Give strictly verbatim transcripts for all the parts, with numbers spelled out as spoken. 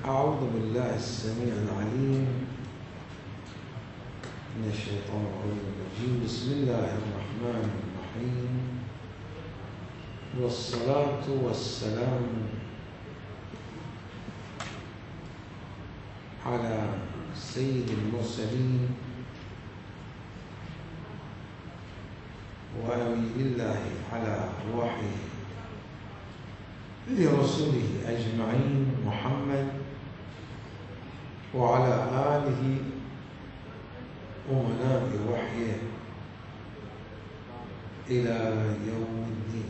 أعوذ بالله السميع العليم من الشيطان الرجيم. بسم الله الرحمن الرحيم، والصلاة والسلام على سيد المرسلين وأمين الله على وحيه لرسله أجمعين محمد وعلى آله أمناء وحيه إلى يوم الدين.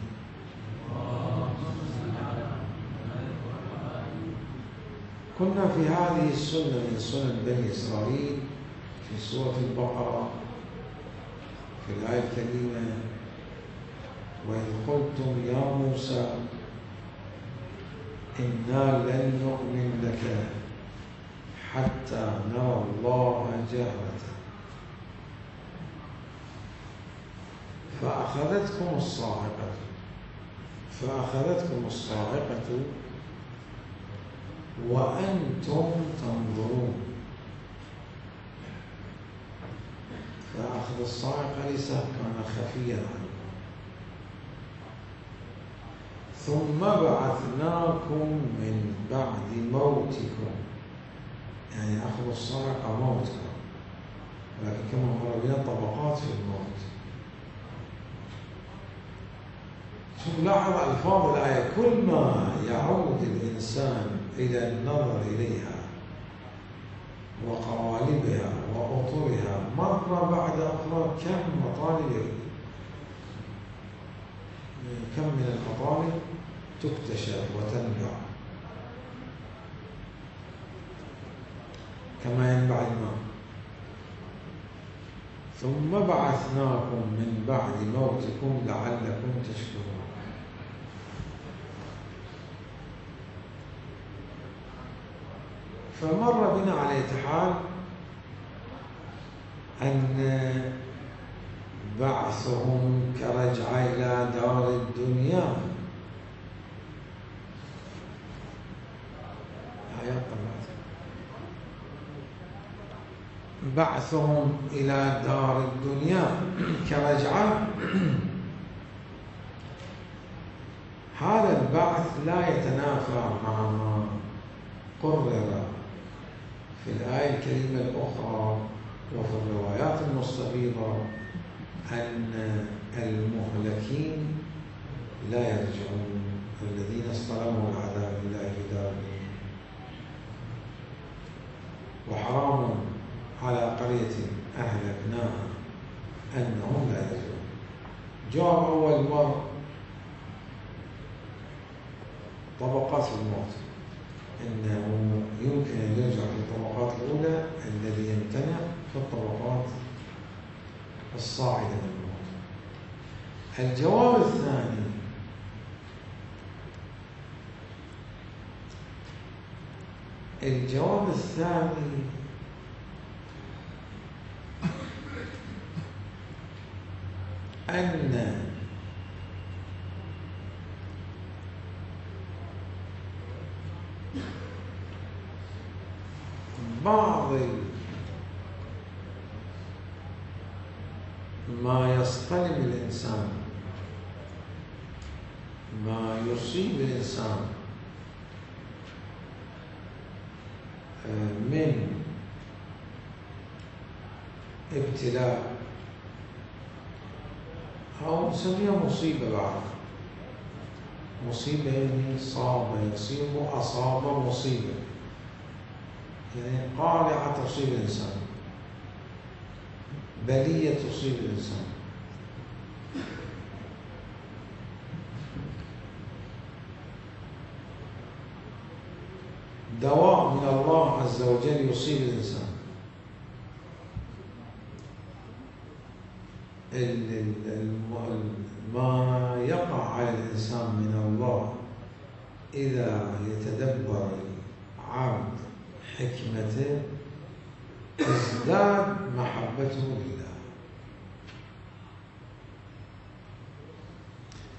كنا في هذه السنة من سنن بني إسرائيل في سورة البقرة في الآية الكريمة: وإذ قلتم يا موسى إنا لن نؤمن لك حتى نرى الله جهرة فأخذتكم الصاعقة فأخذتكم الصاعقة وأنتم تنظرون. فأخذ الصاعقة ليس كان خفيا عنه. ثم بعثناكم من بعد موتكم، يعني أخذ الصاعقة موتكم، ولكن كما مر بنا طبقات في الموت. ثم لاحظ ألفاظ الآية: كل ما يعود الإنسان إلى النظر إليها وقوالبها وأطرها مرة بعد أخرى كم مطالب كم من المطالب تكتشف وتنبع كما ينبع الماء. ثم بعثناكم من بعد موتكم لعلكم تشكرون. فمر بنا على حال أن بعثهم كرجعة إلى دار الدنيا. آيات بعثهم إلى دار الدنيا كرجعة. هذا البعث لا يتنافى مع ما قرر في الآية الكريمة الأخرى وفي الروايات المستفيضة أن المهلكين لا يرجعون، الذين استلموا العذاب إلى كتابهم. وحرام على قرية أهلكناها أنهم لا يرجعون. جواب أول مرة طبقات الموت، إنه يمكن أن يرجع في الطبقات الأولى، الذي يمتنع في الطبقات الصاعدة من الموت. الجواب الثاني: الجواب الثاني أن بعض ما يصطلب الإنسان، ما يصيب الإنسان من ابتلاء أو نسميها مصيبة، بعد مصيبة يعني صاب يصيب، أصاب مصيبة، يعني قارعة تصيب الإنسان، بلية تصيب الإنسان. دواء من الله عز وجل يصيب الإنسان. ما يقع على الإنسان من الله إذا يتدبر العبد حكمته تزداد محبته لله.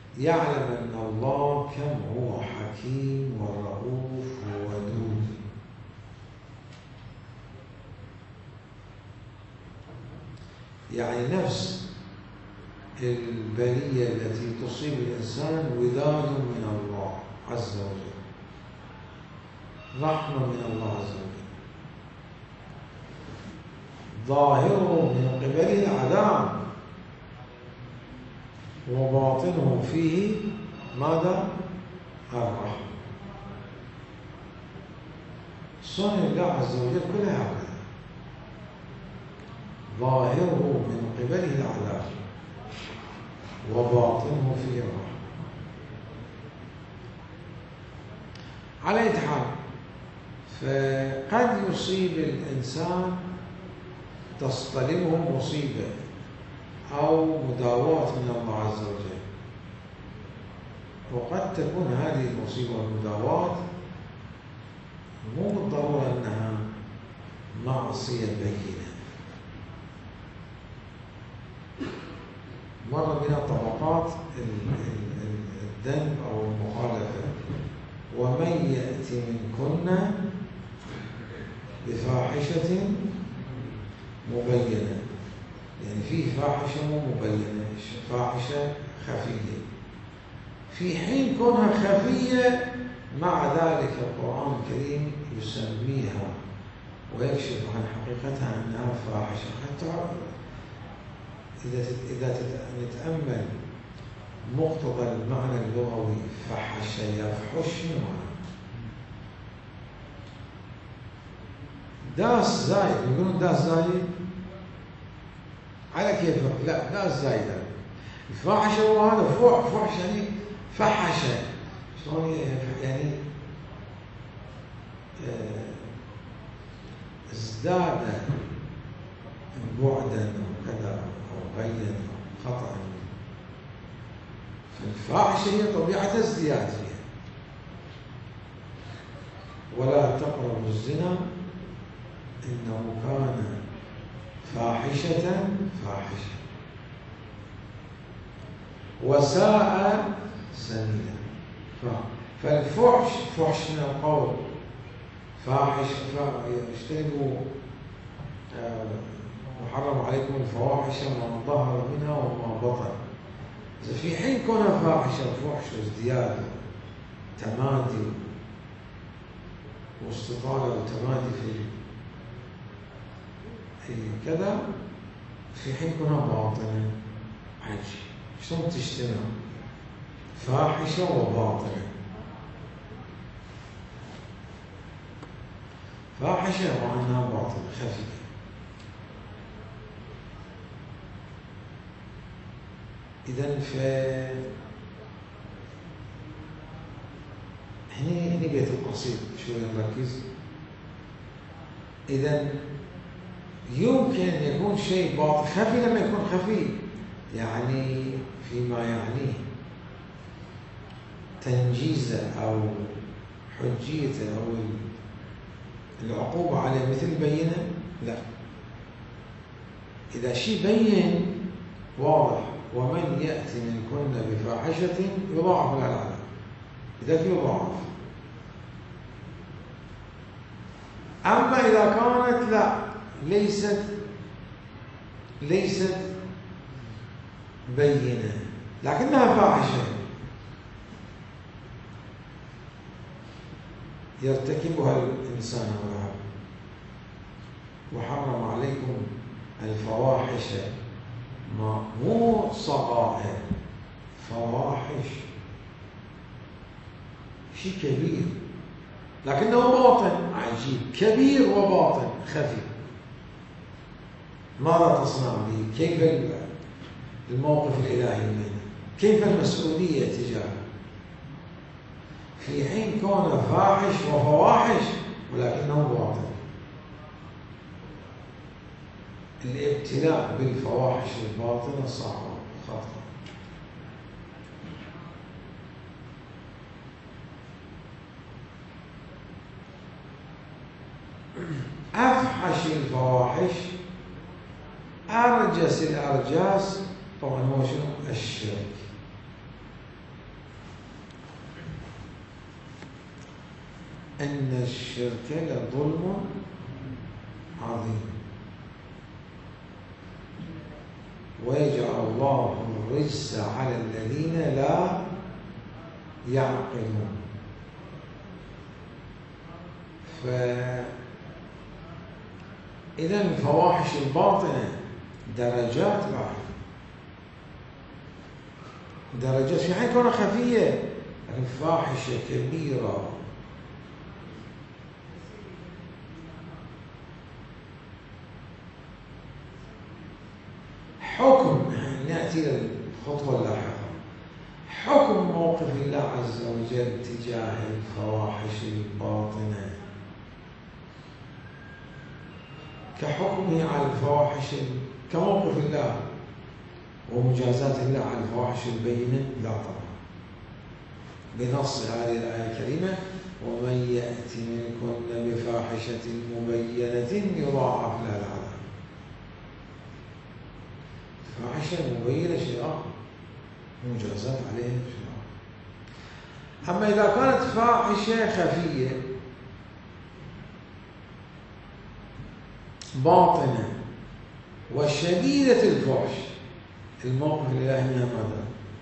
يعلم أن الله كم هو حكيم ورؤوف وودود. يعني نفس البلية التي تصيب الإنسان وداد من الله عز وجل، رحمة من الله عز وجل، ظاهره من قبله العذاب وباطنه فيه ماذا؟ الرحمة. صنع الله عز وجل كلها هكذا، ظاهره من قبله العذاب وباطنه فيه الرحمة. على أي حال، فقد يصيب الإنسان تصطلبه مصيبة أو مداواة من الله عز وجل، وقد تكون هذه المصيبة والمداواة مو بالضرورة أنها معصية بينة. مر بنا طبقات الذنب أو المخالفة. ومن يأتي منكن بفاحشة مبينة، يعني في فاحشة مو مبينة، فاحشة خفية، في حين كونها خفية مع ذلك القرآن الكريم يسميها ويكشف عن حقيقتها أنها فاحشة. حتى إذا إذا نتأمل مقتضى المعنى اللغوي فحش يفحش، داس زايد، يقولون داس زايد على كيفك، لا داس زايد. الفاحشة هو هذا، فوح فحش يعني فحشة، شلون يعني ازداد بعدا وكذا أو بين خطأ. فالفاحشة هي طبيعة ازدياد فيها. ولا تقربوا الزنا إنه كان فاحشة فاحشة وساء سبيلا. فالفحش فحش من القول، فاحش اجتنبوا وحرم عليكم الفواحش ما ظهر منها وما بطن. في حين كونها فاحشة وفحش وازدياد تمادي واستطالة وتمادي في كذا، في حين كونها باطنة عجيب. شلون تجتمع فاحشة وباطنة؟ فاحشة وعنها باطنة خفيفة. إذن ف هني هني بيت القصيد شوية نركز. إذن يمكن أن يكون شيء باطن خفي لما يكون خفي، يعني فيما يعنيه تنجيزه أو حجيته أو العقوبة عليه مثل بينه، لا. إذا شيء بين واضح ومن يأتي منكن بفاحشة يضاعف لها العذاب، إذا يضاعف. أما إذا كانت لا ليست ليست بينة لكنها فاحشة يرتكبها الإنسان والعبد، وحرم عليكم الفواحش، ما مو صغائر، فواحش شيء كبير لكنه باطن عجيب، كبير وباطن خفي. ماذا تصنع به؟ كيف الموقف الإلهي منه؟ كيف المسؤولية تجاهه؟ في حين كونه فاحش وفواحش ولكنه باطن. الابتلاء بالفواحش الباطنة صعب خطر. أفحش الفواحش أرجس الأرجاس طبعا هو شنو؟ الشرك. إن الشرك لظلم عظيم. ويجعل الله الرجس على الذين لا يعقلون. فإذا الفواحش الباطنة درجات بعد، درجات، في حين كونها خفية لكن فاحشة كبيرة. حكم، نأتي للخطوة اللاحقة، حكم موقف الله عز وجل تجاه الفواحش الباطنة كحكمه على الفواحش، كموقف الله ومجازات الله على الفواحش البينة؟ لا طبعا، بنص هذه الآية الكريمة: ومن يأت منكن بفاحشة مبينة يضاعف لها العذاب. فاحشة مبينة شيء آخر، مجازات عليها شيء آخر. أما إذا كانت فاحشة خفية باطنة وشديدة الفحش، الموقف الإلهي منها ماذا؟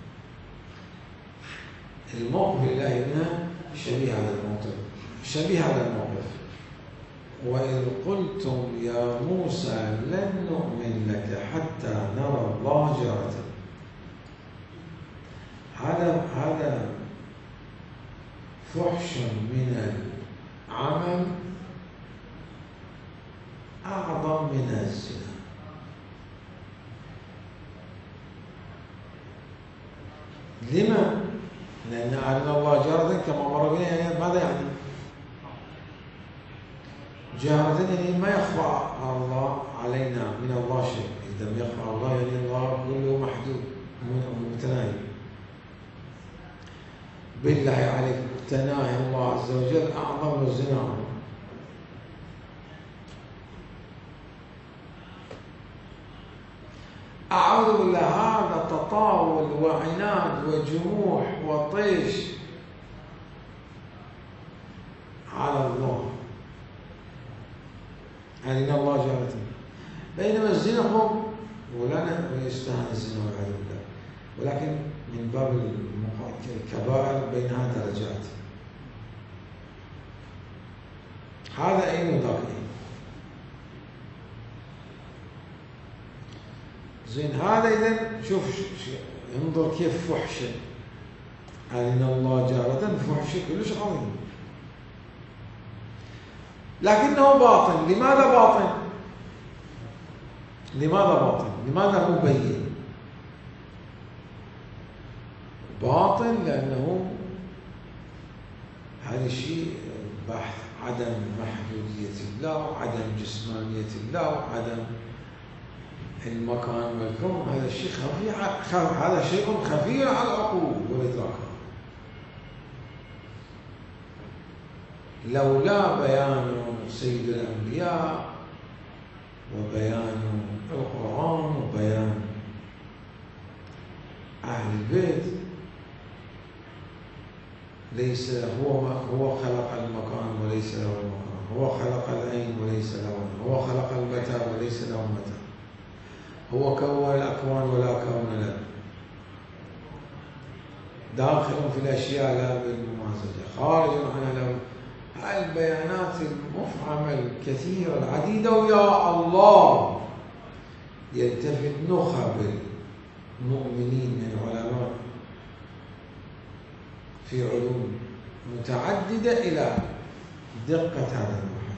الموقف الإلهي منها شبيه هذا الموقف، شبيه هذا الموقف: وإذ قلتم يا موسى لن نؤمن لك حتى نرى الله جارة. هذا هذا فحش من العمل أعظم من الزنا. لما؟ لأن أرنا الله جارة كما مر بنا، يعني ماذا يعني؟ جارة يعني ما يخفى على الله علينا من الله شيء. إذا لم يخفى على الله يعني الله كله محدود متناهي. بالله عليك، تناهي الله عز وجل أعظم من الزنا. أعوذ بالله، هذا تطاول وعناد وجموح وطيش على الله، أرنا الله جارة. بينما الزنا هو ولا يستهان الزنا والعياذ بالله، ولكن من باب الكبائر بينها درجات. هذا أين وذاك أين. زين، هذا إذا شوف انظر كيف فحشة، أرنا الله جارة، فحشة كلش عظيم، لكنه باطن. لماذا باطن؟ لماذا باطن؟ لماذا مبين؟ باطن لأنه هذا الشيء بحث عدم محدودية الله وعدم جسمانية الله وعدم المكان والكون. هذا الشيء خفي، هذا شيء خفي على العقول والإدراك. لولا بيان سيد الأنبياء وبيان القرآن وبيان أهل البيت، ليس هو هو خلق المكان وليس له المكان، هو خلق العين وليس له العين، هو خلق المتى وليس له متى، هو كون الأكوان ولا كون له، داخل في الأشياء لا بالممازجة، خارج عنها له. البيانات المفعمة الكثيرة العديدة، ويا الله يلتفت نخب المؤمنين من العلماء في علوم متعددة إلى دقة هذا البحث.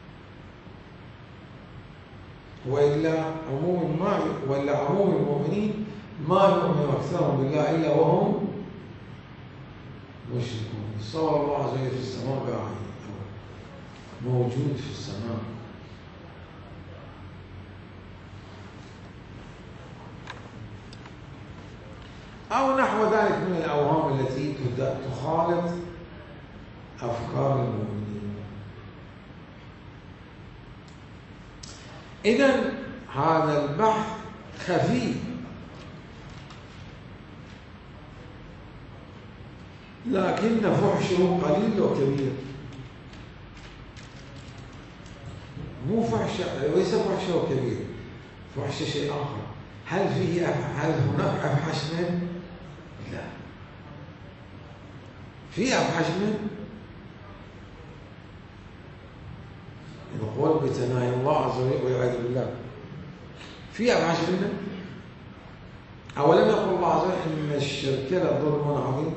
وإلا عموم ما وإلا عموم المؤمنين ما يؤمن أكثرهم بالله إلا وهم مشركون. صور الله عز وجل في السماء قاعد، موجود في السماء. أو نحو ذلك من الأوهام التي تخالط أفكار المؤمنين. إذن هذا البحث خفي، لكن فحشه قليل وكبير. مو فحش، ليس فحشه كبير، فحش شيء آخر. هل فيه هل هناك أفحش منه؟ لا. في أفحش منه؟ القول بثناء الله عز وجل والعياذ بالله. في أفحش منه؟ أولم يقول الله عز وجل إن الشرك لظلم عظيم؟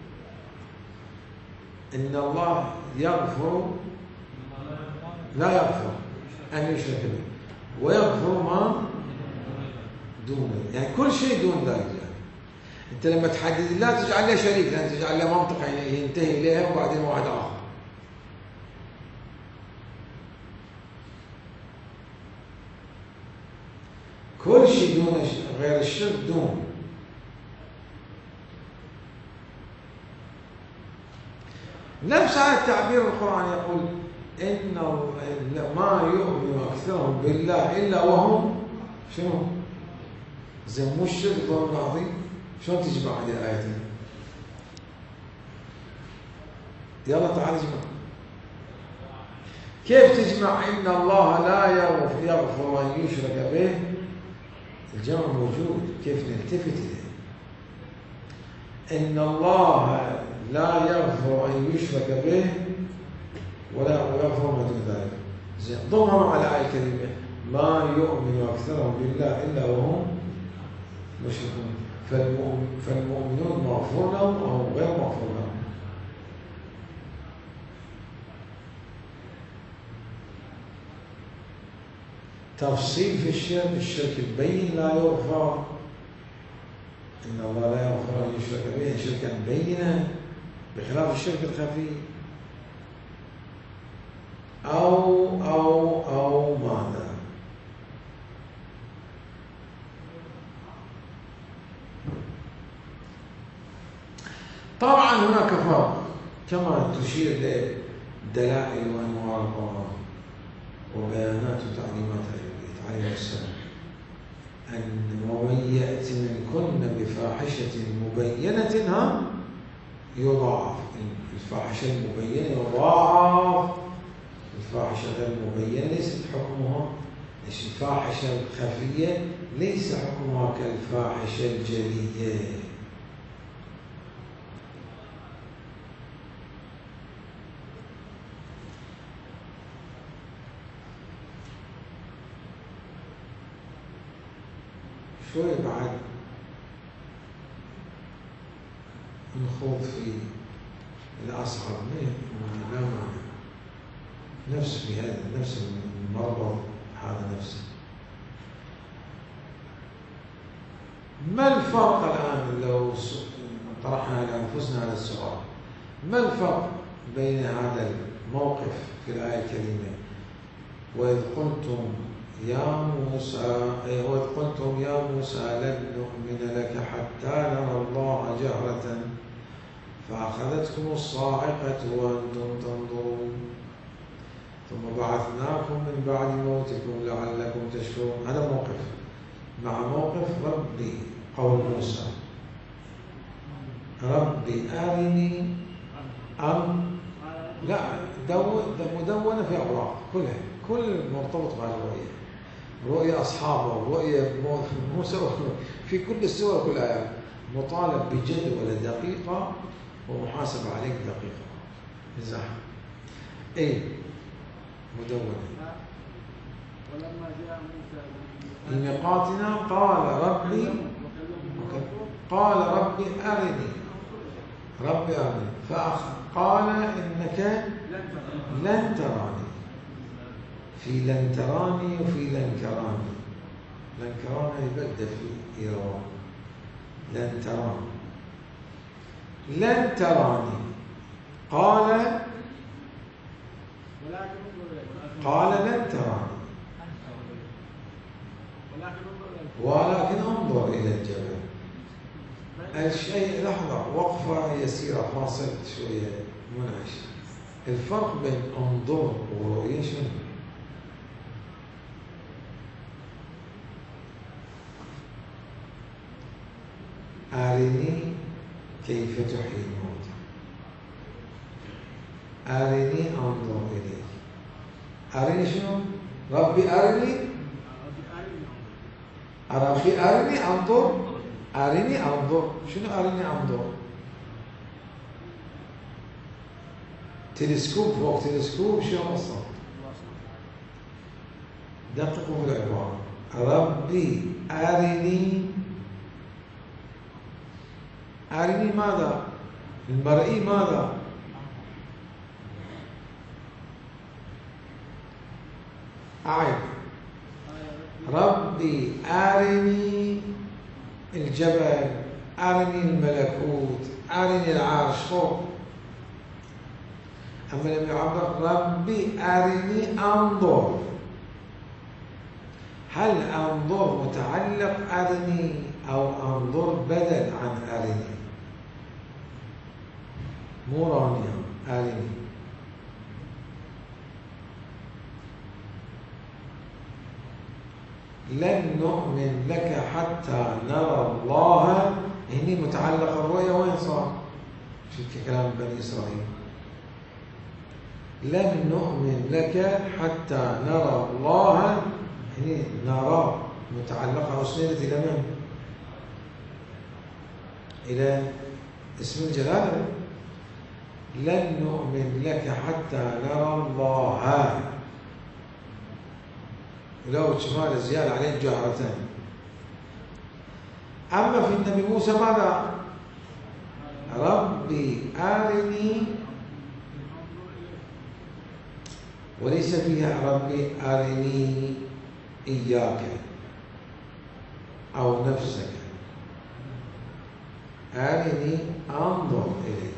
إن الله يغفر لا يغفر أن يشرك به ويغفر ما دونه، يعني كل شيء دون ذلك. يعني أنت لما تحدد لا تجعل له شريك، لأن تجعل له منطقة يعني ينتهي إليها وبعدين واحد آخر. كل شيء دون غير الشرك دون. نفس هذا التعبير القرآن يقول إن ما يؤمن أكثرهم بالله إلا وهم شنو؟ زي مو الشرك ظلم عظيم. شلون تجمع هذه الآيتين؟ يلا تعال اجمع. كيف تجمع إن الله لا يغفر أن يشرك به؟ الجمع موجود، كيف نلتفت إليه؟ إن الله لا يغفر أن يشرك به ولا يغفر ما دون ذلك. زين ضمهم على آية الكريمة ما يؤمن أكثرهم بالله إلا وهم مشركون. فالمؤمنون مغفور لهم وهم غير مغفور لهم. تفصيل في الشرك، الشرك البين لا يغفر. إن الله لا يغفر أن يشرك به شركا بينا بخلاف الشرك الخفي. أو أو أو ماذا؟ طبعا هناك فرق كما تشير لدلائل وأنوار القرآن وبيانات وتعليمات عليه السلام أن ومن يأت منكن بفاحشة مبينة ها يضاعف. الفاحشة المبينة يضاعف. الفاحشة غير المبينة ليست حكمها، ليش الفاحشة الخفية ليس حكمها كالفاحشة الجلية. شوي بعد نخوض في الأصعب منه لا معنى. نفس في هذا نفس المرض هذا نفسه. ما الفرق الآن لو طرحنا على أنفسنا هذا السؤال؟ ما الفرق بين هذا الموقف في الآية الكريمة وإذ قلتم يا موسى وإذ قلتم يا موسى لن نؤمن لك حتى نرى الله جهرة فأخذتكم الصاعقة وأنتم تنظرون ثم بعثناكم من بعد موتكم لعلكم تشكرون. هذا موقف مع موقف ربي قول موسى ربي أرني أم لا مدونة في أوراق كلها كل مرتبط بهذه الرؤية. رؤية أصحابه ورؤية موسى في كل السور كل آيات مطالب بجدول دقيقة ومحاسبة عليك دقيقة. مزاح إيه مدونة. ولما جاء موسى لميقاتنا قال ربي قال ربي أرني ربي أرني فقال إنك لن تراني. في لن تراني وفي لن كراني. لن كراني يبدأ في إيران. لن تراني لن تراني قال قال لن تراني ولكن انظر إلى الجبل. الشيء لحظة وقفة يسيرة فاصل شوية منعش. الفرق بين انظر ورؤية شنو؟ أرني كيف تحيي الموتى. أرني أنظر إليك. أرني شنو؟ ربي أرني أرى أخي أرني أنظر، أرني أنظر. شنو أرني أنظر؟ تلسكوب فوق تلسكوب شو أصلا؟ دققوا في العبارة. ربي أرني، أرني ماذا؟ المرئي ماذا؟ أعد. ربي أرني الجبل، أرني الملكوت، أرني العرش فوق. أما لم يعبر ربي أرني أنظر، هل أنظر متعلق أرني أو أنظر بدل عن أرني؟ مو رانيا، أرني. لن نؤمن لك حتى نرى الله، هني متعلق الرؤية وين صار؟ في كلام بني إسرائيل. لن نؤمن لك حتى نرى الله، هني نرى متعلقة أسندت إلى من؟ إلى اسم الجلالة. لن نؤمن لك حتى نرى الله، ولو شمال زيادة عليه جاهرتين. أما في النبي موسى ماذا؟ ربي أرني، وليس فيها ربي أرني إياك أو نفسك، أرني أنظر إليك.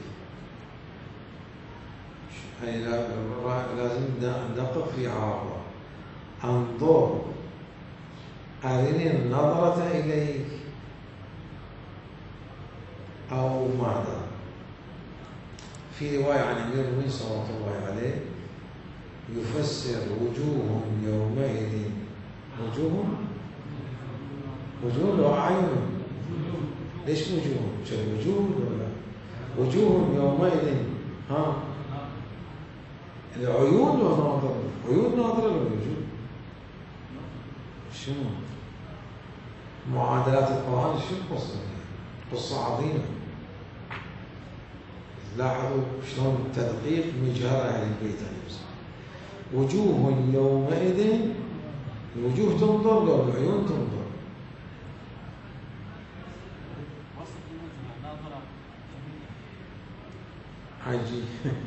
يعني لازم ندقق في عربة. أنظر، أرني النظرة إليك أو ماذا؟ في رواية عن أمير المؤمنين صلى الله عليه يفسر وجوه يومئذ، وجوه وجوه وأعين. ليش وجوه؟ شو وجوه ولا وجوه يومئذ؟ ها، العيون ناظرة، عيون ناظرة للوجوه. شنو؟ معادلات القرآن شو القصة؟ قصة عظيمة. لاحظوا شلون تدقيق من جهة أهل البيت عليه السلام. وجوه يومئذ، الوجوه تنظر لو العيون تنظر. عجيب.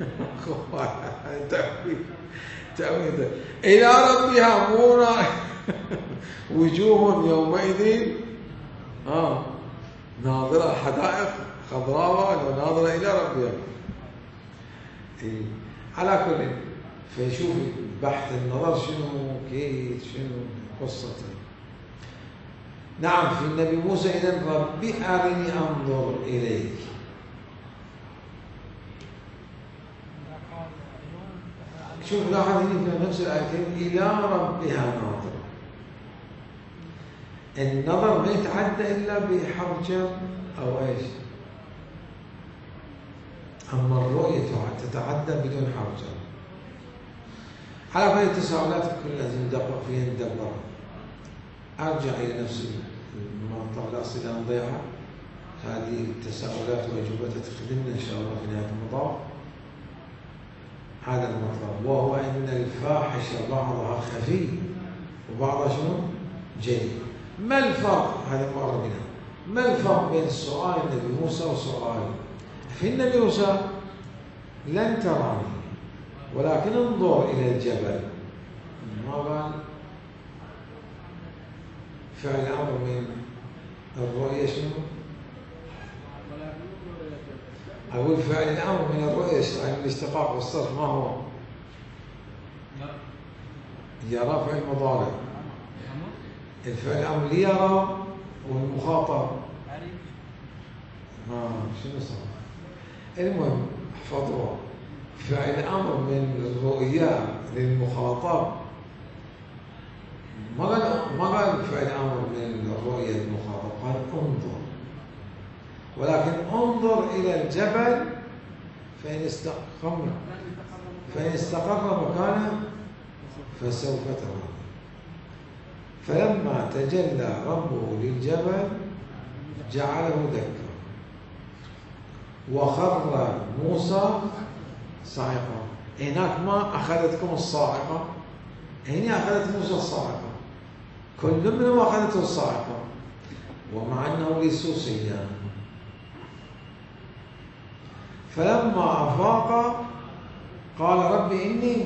تأويل تأويل إلى ربها مورا. وجوه يومئذ آه ناظرة، حدائق خضراء وناظرة إلى ربها. إيه. على كل، فيشوف بحث النظر شنو كيف شنو قصته. نعم في النبي موسى إذن ربي أرني أنظر إليك. شوف لاحظ هنا في نفس الآيتين إلى ربها ناظرة. النظر ما يتعدى إلا بحرف جر أو إيش؟ أما الرؤية تتعدى بدون حرف جر. على كل التساؤلات كلها لازم ندقق فيها ندبرها. أرجع إلى نفس المنطقة الأصلية نضيعها. هذه التساؤلات وأجوبتها تخدمنا إن شاء الله في نهاية المطاف. هذا المطلب، وهو أن الفاحشة بعضها خفي وبعضها شنو؟ جلي. ما الفرق؟ هذا مر بنا. ما الفرق بين سؤال النبي موسى وسؤال في النبي موسى؟ لن تراني ولكن انظر إلى الجبل. ما قال فعل أمر من الرؤية شنو؟ أقول فعل الأمر من الرؤية عن الاشتقاق والصرف ما هو؟ يرى فعل مضارع. الفعل الأمر ليرى والمخاطب آه شنو صار؟ المهم احفظوها. فعل الأمر من الرؤيا للمخاطب ما قال ما قال فعل الأمر من الرؤيا للمخاطب، قال انظر. ولكن انظر إلى الجبل فإن استقر فإن استقر مكانه فسوف تراني. فلما تجلى ربه للجبل جعله دكا وخر موسى صاعقا. هناك ما أخذتكم الصاعقة، هنا أخذت موسى الصاعقة، كل منهم أخذته الصاعقة ومع أنه ليسوا صيام. فلما أفاق قال رب إني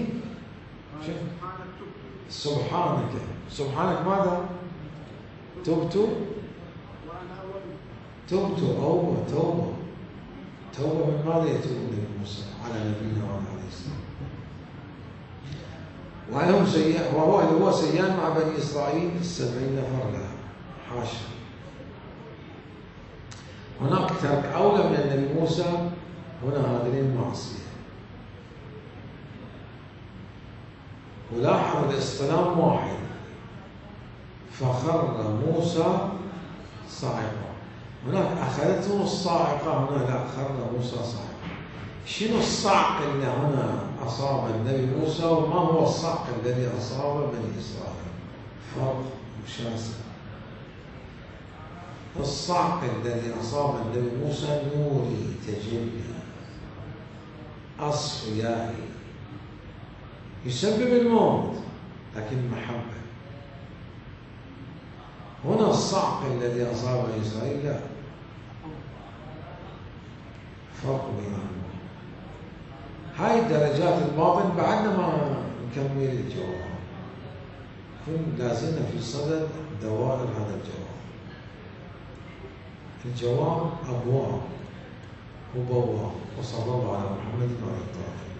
سبحانك سبحانك ماذا؟ تبت تبت أوبة توبة توبة من ماذا يتوب النبي موسى على نبينا وعلى السلام. وهم سيئ وهو اللي هو سيان مع بني إسرائيل السبعين نفر لها حاشا. هناك ترك أولى من النبي موسى، هنا هذه المعصية. ولاحظ الاصطنام واحد، فخر موسى صاعقا. هناك أخذته الصاعقة، هنا لا، خر موسى صاعقا. شنو الصعق اللي هنا أصاب النبي موسى وما هو الصعق الذي أصاب بني إسرائيل؟ فرق شاسع. الصعق الذي أصاب النبي موسى نوري تجلي أصفيائي يسبب الموت لكن محبة. هنا الصعق الذي أصاب بني إسرائيل لا، فرق بينهما. هاي درجات الباطن بعدنا ما نكمل الجواب، كن لازلنا في صدد دوائر هذا الجواب. الجواب أبواب وبواب، وصلى الله على محمد وعلى آله.